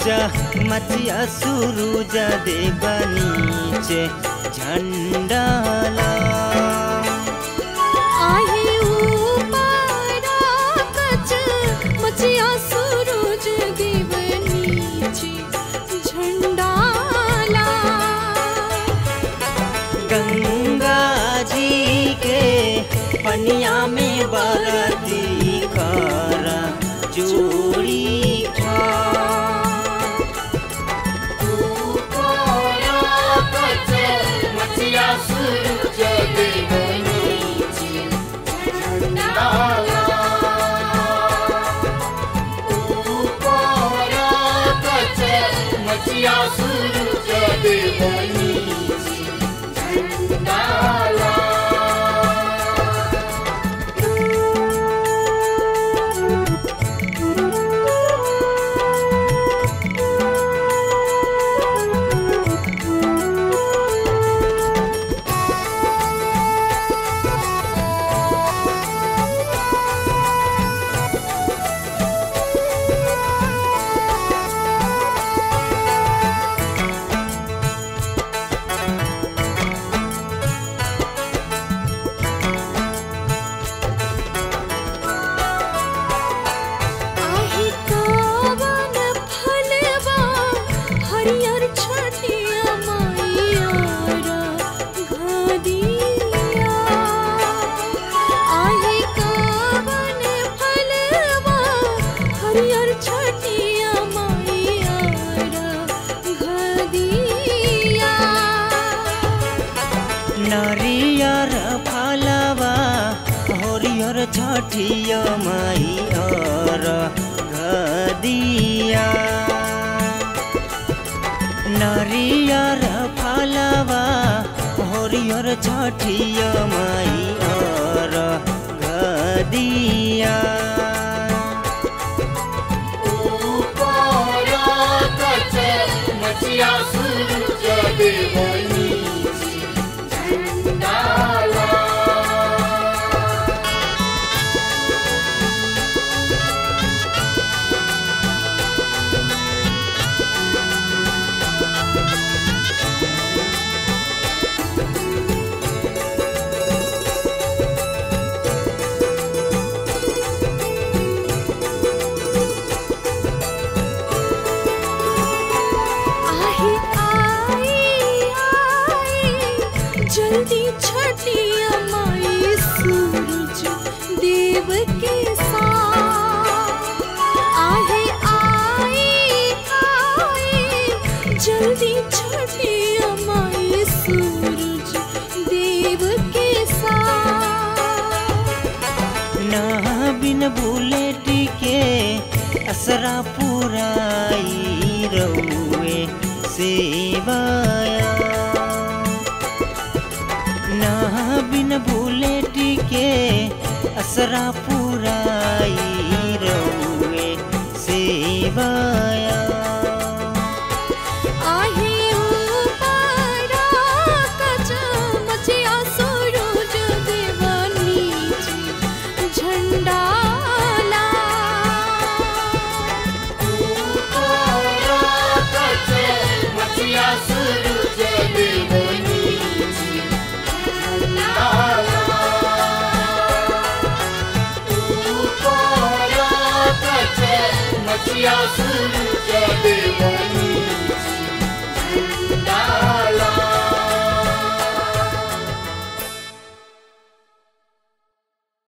मचिया सूरज देव नीचे झंडाला आहे ऊपर आकाश मचिया सूरज देव नीचे झंडाला। गंगा जी के पनिया में बरती कर जोड़ी नरियर फलवा हरियर छठिया माई और घदिया। नरियर फलवा हरियर छठिया माई और घदिया। मचिया सूरज देव नीचे झंडाला। जल्दी छठिया माई सूरज देव के साथ आहे आए जल्दी छठिया माई सूरज देव के साथ। ना बिन बुलेट के असरा पुराई रउए सेवाया। ना बिन बुलेट के असरा पुराई रउए सेवाया। आहे ऊपर आकाश मचिया सूरज देव नीचे झंडाला। मचिया सूरज देव मचिया सूरज